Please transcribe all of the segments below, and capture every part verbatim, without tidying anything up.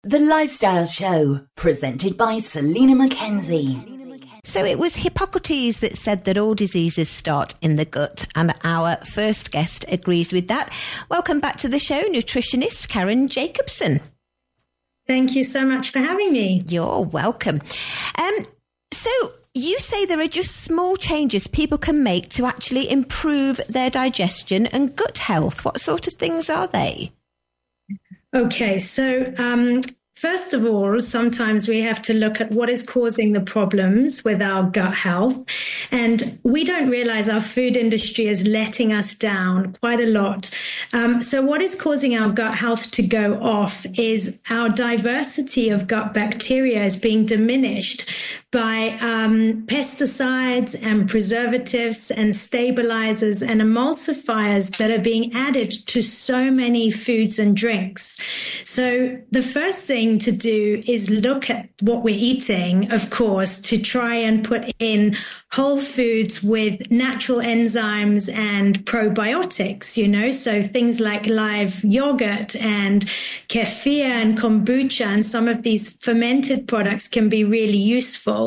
The Lifestyle Show, presented by Selena Mackenzie. So it was Hippocrates that said that all diseases start in the gut, and our first guest agrees with that. Welcome back to the show, nutritionist Karen Jacobson. Thank you so much for having me. You're welcome. Um, so you say there are just small changes people can make to actually improve their digestion and gut health. What sort of things are they? Okay, so um, first of all, sometimes we have to look at what is causing the problems with our gut health. And we don't realize our food industry is letting us down quite a lot. Um, so what is causing our gut health to go off is our diversity of gut bacteria is being diminished by um, pesticides and preservatives and stabilizers and emulsifiers that are being added to so many foods and drinks. So the first thing to do is look at what we're eating, of course, to try and put in whole foods with natural enzymes and probiotics, you know, so things like live yogurt and kefir and kombucha and some of these fermented products can be really useful.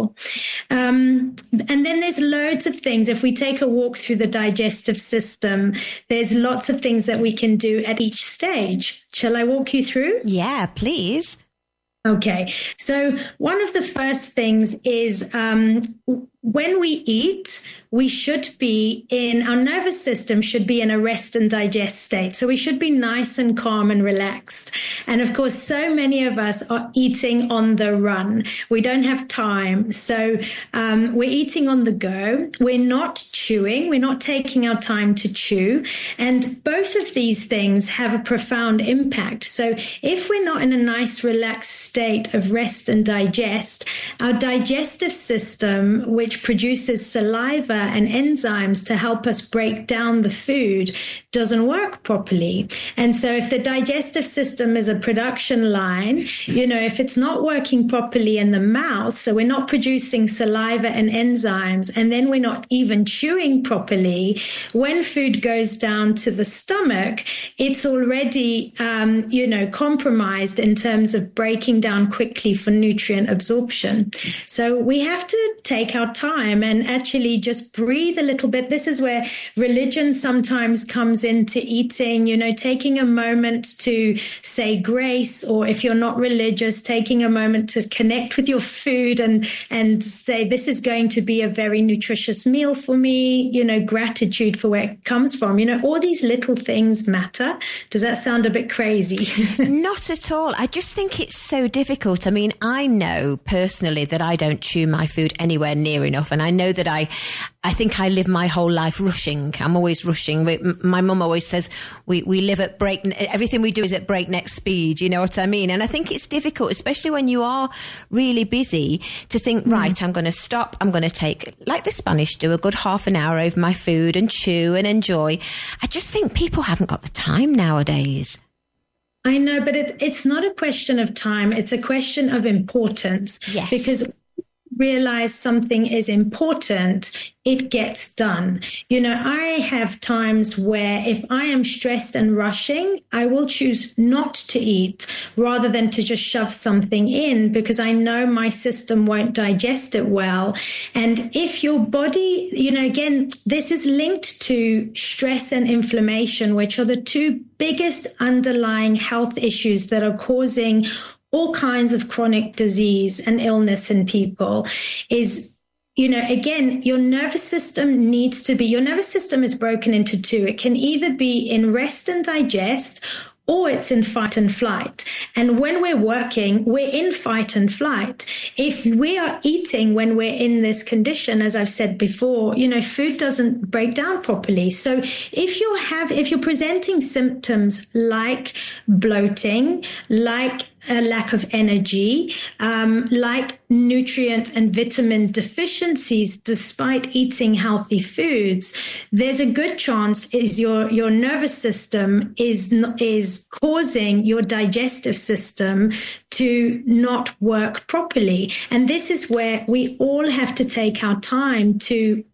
Um, and then there's loads of things. If we take a walk through the digestive system, there's lots of things that we can do at each stage. Shall I walk you through? Yeah, please. Okay. So one of the first things is um, when we eat, we should be in, our nervous system should be in a rest and digest state. So we should be nice and calm and relaxed. And of course, so many of us are eating on the run. We don't have time. So um, we're eating on the go. We're not chewing. We're not taking our time to chew. And both of these things have a profound impact. So if we're not in a nice, relaxed state of rest and digest, our digestive system, which produces saliva and enzymes to help us break down the food, doesn't work properly. And so if the digestive system is a production line, you know, if it's not working properly in the mouth, so we're not producing saliva and enzymes, and then we're not even chewing properly, when food goes down to the stomach, it's already, um, you know, compromised in terms of breaking down quickly for nutrient absorption. So we have to take our time and actually just breathe a little bit. This is where religion sometimes comes into eating, you know, taking a moment to say grace, or if you're not religious, taking a moment to connect with your food and, and say, this is going to be a very nutritious meal for me, you know, gratitude for where it comes from. You know, all these little things matter. Does that sound a bit crazy? Not at all. I just think it's so difficult. I mean, I know personally that I don't chew my food anywhere near enough. And I know that I, I think I live my whole life rushing. I'm always rushing. My mum always says we, we live at break, everything we do is at breakneck speed. You know what I mean? And I think it's difficult, especially when you are really busy, to think, mm. right, I'm going to stop. I'm going to take, like the Spanish do, a good half an hour over my food and chew and enjoy. I just think people haven't got the time nowadays. I know, but it, it's not a question of time. It's a question of importance. Yes. Because realize something is important, it gets done. You know, I have times where if I am stressed and rushing, I will choose not to eat rather than to just shove something in, because I know my system won't digest it well. And if your body, you know, again, this is linked to stress and inflammation, which are the two biggest underlying health issues that are causing all kinds of chronic disease and illness in people, is, you know, again, your nervous system needs to be, your nervous system is broken into two. It can either be in rest and digest, or it's in fight and flight. And when we're working, we're in fight and flight. If we are eating when we're in this condition, as I've said before, you know, food doesn't break down properly. So if you have, if you're presenting symptoms like bloating, like a lack of energy, um, like nutrient and vitamin deficiencies, despite eating healthy foods, there's a good chance is your, your nervous system is, is causing your digestive system to not work properly. And this is where we all have to take our time to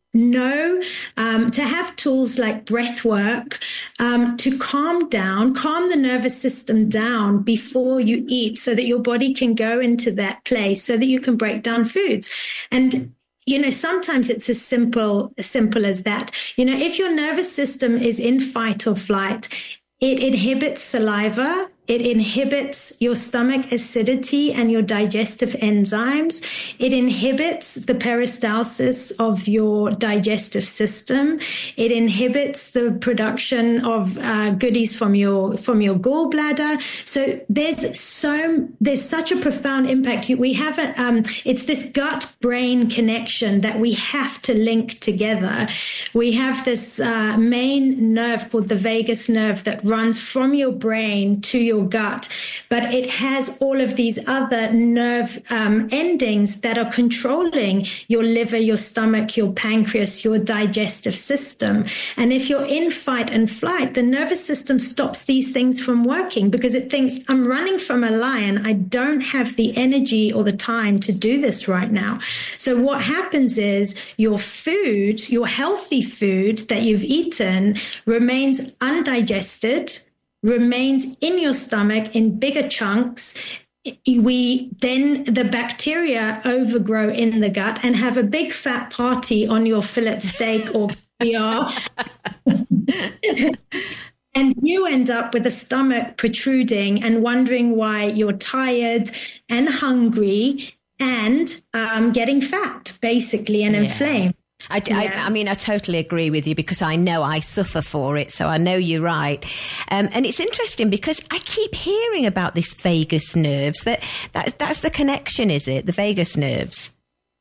know um, to have tools like breath work um, to calm down, calm the nervous system down before you eat so that your body can go into that place so that you can break down foods. And you know, sometimes it's as simple, as simple as that. You know, if your nervous system is in fight or flight, it inhibits saliva. It inhibits your stomach acidity and your digestive enzymes. It inhibits the peristalsis of your digestive system. It inhibits the production of uh, goodies from your from your gallbladder. So there's so there's such a profound impact. We have a um, it's this gut-brain connection that we have to link together. We have this uh, main nerve called the vagus nerve that runs from your brain to your gut, but it has all of these other nerve um, endings that are controlling your liver, your stomach, your pancreas, your digestive system. And if you're in fight and flight, the nervous system stops these things from working because it thinks, I'm running from a lion. I don't have the energy or the time to do this right now. So what happens is your food, your healthy food that you've eaten remains undigested, remains in your stomach in bigger chunks. We then the bacteria overgrow in the gut and have a big fat party on your fillet steak or caviar. And you end up with a stomach protruding and wondering why you're tired and hungry and um, getting fat, basically, and yeah. inflamed. I, yeah. I, I mean, I totally agree with you because I know I suffer for it. So I know you're right. Um, and it's interesting because I keep hearing about this vagus nerves. That, that That's the connection, is it? The vagus nerves?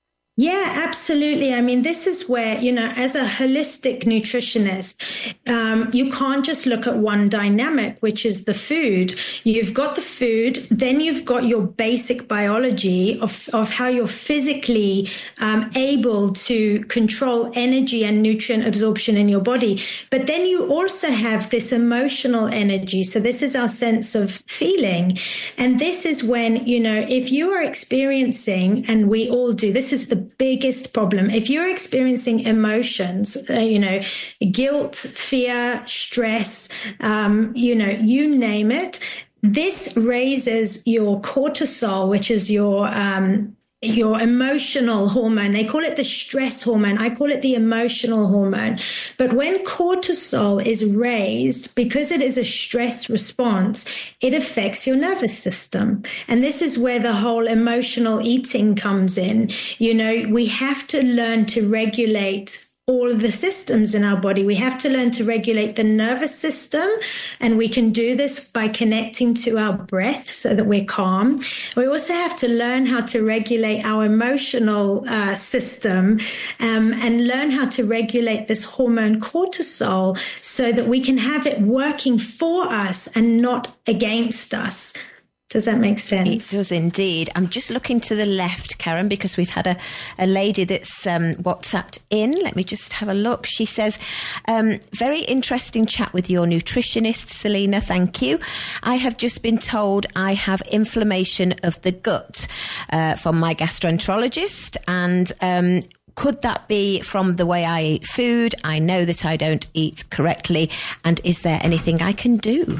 Yeah, absolutely. I mean, this is where, you know, as a holistic nutritionist, um, you can't just look at one dynamic, which is the food. You've got the food, then you've got your basic biology of, of how you're physically um, able to control energy and nutrient absorption in your body. But then you also have this emotional energy. So this is our sense of feeling. And this is when, you know, if you are experiencing, and we all do, this is the biggest problem. If you're experiencing emotions, uh, you know, guilt, fear, stress, um, you know, you name it, this raises your cortisol, which is your um, your emotional hormone. They call it the stress hormone. I call it the emotional hormone. But when cortisol is raised, because it is a stress response, it affects your nervous system. And this is where the whole emotional eating comes in. You know, we have to learn to regulate all of the systems in our body. We have to learn to regulate the nervous system, and we can do this by connecting to our breath so that we're calm. We also have to learn how to regulate our emotional uh, system um, and learn how to regulate this hormone cortisol so that we can have it working for us and not against us. Does that make sense? It does indeed. I'm just looking to the left, Karen, because we've had a, a lady that's um, WhatsApped in. Let me just have a look. She says, um, very interesting chat with your nutritionist, Selena. Thank you. I have just been told I have inflammation of the gut uh, from my gastroenterologist, and um, could that be from the way I eat food? I know that I don't eat correctly. And is there anything I can do?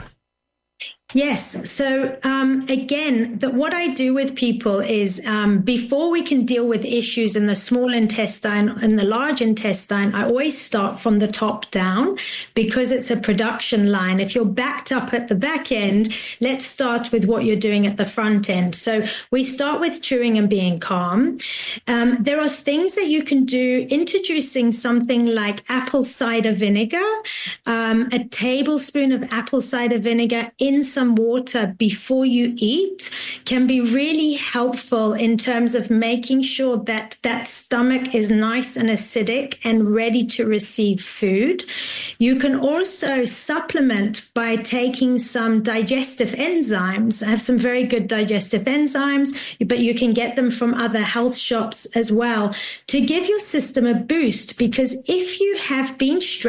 Yes. So um, again, that what I do with people is um, before we can deal with issues in the small intestine and the large intestine, I always start from the top down because it's a production line. If you're backed up at the back end, let's start with what you're doing at the front end. So we start with chewing and being calm. Um, there are things that you can do, introducing something like apple cider vinegar, um, a tablespoon of apple cider vinegar in some water before you eat can be really helpful in terms of making sure that that stomach is nice and acidic and ready to receive food. You can also supplement by taking some digestive enzymes. I have some very good digestive enzymes, but you can get them from other health shops as well to give your system a boost, because if you have been stressed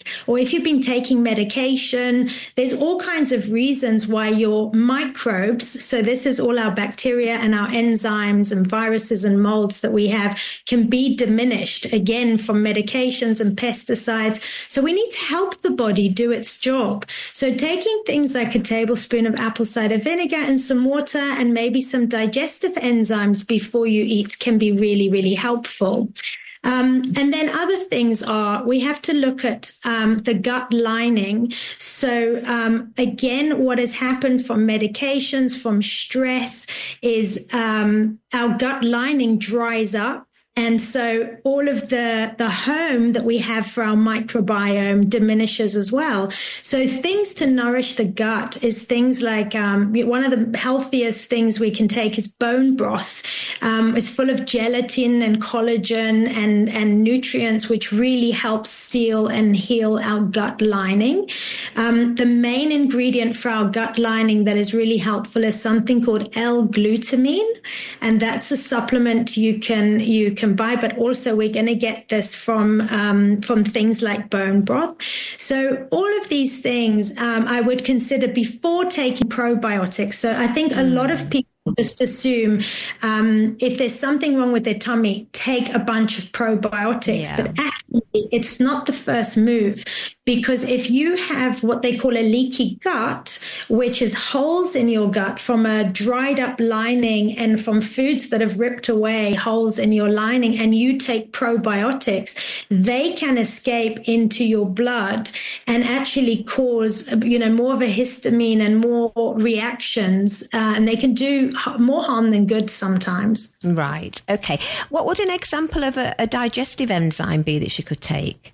or if you've been taking medication, there's all kinds of reasons why your microbes, so this is all our bacteria and our enzymes and viruses and molds that we have, can be diminished, again, from medications and pesticides. So we need to help the body do its job. So taking things like a tablespoon of apple cider vinegar and some water and maybe some digestive enzymes before you eat can be really, really helpful. Um, and then other things are, we have to look at um, the gut lining. So um, again, what has happened from medications, from stress, is um, our gut lining dries up. And so all of the, the home that we have for our microbiome diminishes as well. So things to nourish the gut is things like um, one of the healthiest things we can take is bone broth. Um, it's full of gelatin and collagen and, and nutrients, which really helps seal and heal our gut lining. Um, the main ingredient for our gut lining that is really helpful is something called L-glutamine. And that's a supplement you can, you can buy, but also we're going to get this from um, from things like bone broth. So all of these things um, I would consider before taking probiotics. So I think a lot of people just assume um, if there's something wrong with their tummy, take a bunch of probiotics. Yeah. But actually, it's not the first move, because if you have what they call a leaky gut, which is holes in your gut from a dried up lining and from foods that have ripped away holes in your lining, and you take probiotics, they can escape into your blood and actually cause, you know, more of a histamine and more reactions, uh, and they can do more harm than good sometimes. Right. Okay. What would an example of a, a digestive enzyme be that she could take?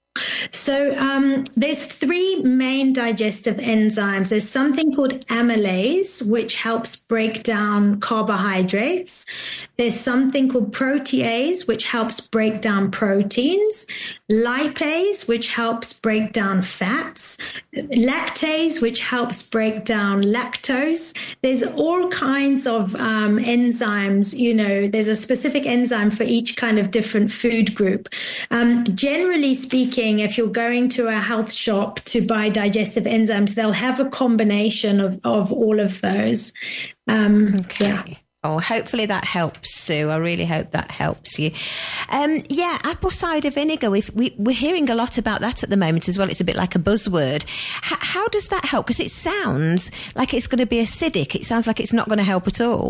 So um, there's three main digestive enzymes. There's something called amylase, which helps break down carbohydrates. There's something called protease, which helps break down proteins. Lipase, which helps break down fats. Lactase, which helps break down lactose. There's all kinds of um, enzymes. You know, there's a specific enzyme for each kind of different food group. Um, generally speaking, if you're going to a health shop to buy digestive enzymes, they'll have a combination of, of all of those. Um, okay. Yeah. Oh, hopefully that helps, Sue. I really hope that helps you. Um, yeah, apple cider vinegar. We've, we, we're hearing a lot about that at the moment as well. It's a bit like a buzzword. H- how does that help? Because it sounds like it's going to be acidic. It sounds like it's not going to help at all.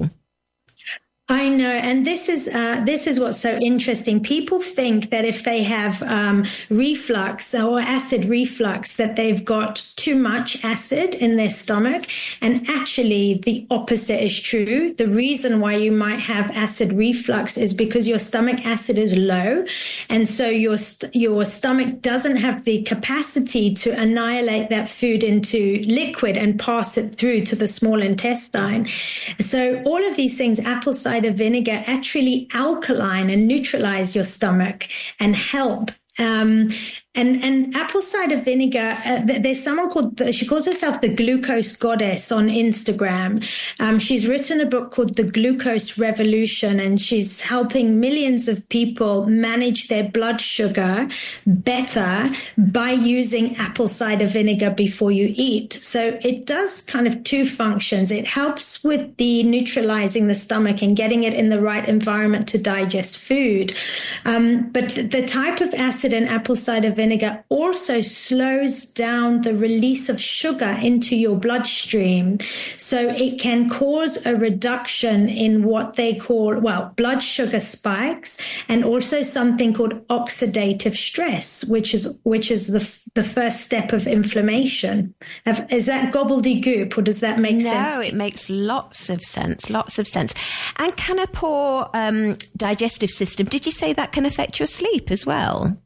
I know. And this is uh, this is what's so interesting. People think that if they have um, reflux or acid reflux, that they've got too much acid in their stomach. And actually, the opposite is true. The reason why you might have acid reflux is because your stomach acid is low. And so your, st- your stomach doesn't have the capacity to annihilate that food into liquid and pass it through to the small intestine. So all of these things, apple cider vinegar, actually alkaline and neutralize your stomach and help. Um, and, and apple cider vinegar, uh, there's someone called, the, she calls herself the Glucose Goddess on Instagram. Um, she's written a book called The Glucose Revolution, and she's helping millions of people manage their blood sugar better by using apple cider vinegar before you eat. So it does kind of two functions. It helps with the neutralizing the stomach and getting it in the right environment to digest food. Um, but the, the type of acid in apple cider vinegar also slows down the release of sugar into your bloodstream. So it can cause a reduction in what they call, well, blood sugar spikes, and also something called oxidative stress, which is which is the the first step of inflammation. Is that gobbledygook, or does that make no, sense? No, it makes lots of sense, lots of sense. And can a poor um, digestive system, did you say that can affect your sleep as well?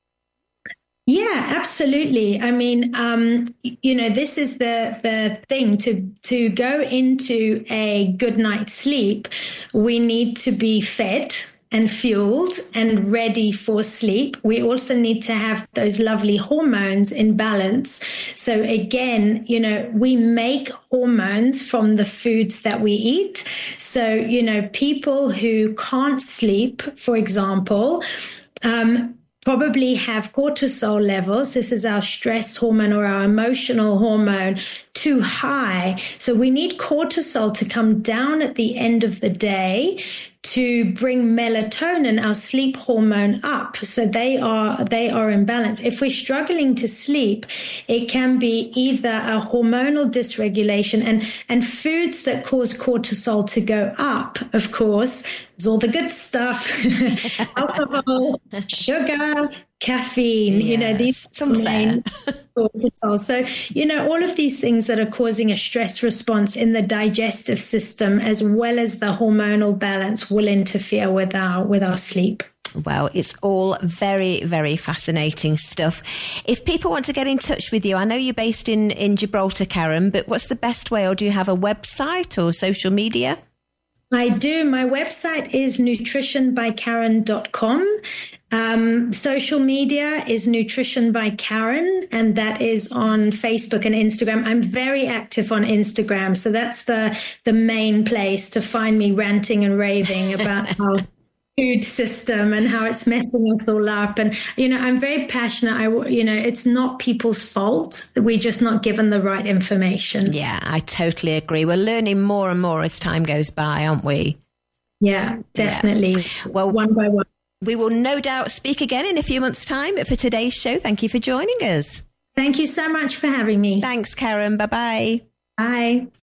Yeah, absolutely. I mean, um, you know, this is the the thing to to go into a good night's sleep. We need to be fed and fueled and ready for sleep. We also need to have those lovely hormones in balance. So again, you know, we make hormones from the foods that we eat. So, you know, people who can't sleep, for example, um, probably have cortisol levels. This is our stress hormone or our emotional hormone too high. So we need cortisol to come down at the end of the day to bring melatonin, our sleep hormone, up. So they are they are in balance. If we're struggling to sleep, it can be either a hormonal dysregulation, and, and foods that cause cortisol to go up, of course, is all the good stuff, alcohol, sugar, caffeine, yes, you know, these some main cortisol. So, you know, all of these things that are causing a stress response in the digestive system, as well as the hormonal balance, will interfere with our with our sleep. Well, it's all very, very fascinating stuff. If people want to get in touch with you, I know you're based in, in Gibraltar, Karen, but what's the best way? Or do you have a website or social media? I do. My website is nutrition by karen dot com. Um, social media is Nutrition by Karen, and that is on Facebook and Instagram. I'm very active on Instagram, so that's the the main place to find me ranting and raving about how food system and how it's messing us all up. And, you know, I'm very passionate. I, you know, it's not people's fault. We're just not given the right information. Yeah, I totally agree. We're learning more and more as time goes by, aren't we? Yeah, definitely. Yeah. Well, one by one. We will no doubt speak again in a few months' time. But for today's show, thank you for joining us. Thank you so much for having me. Thanks, Karen. Bye-bye. Bye.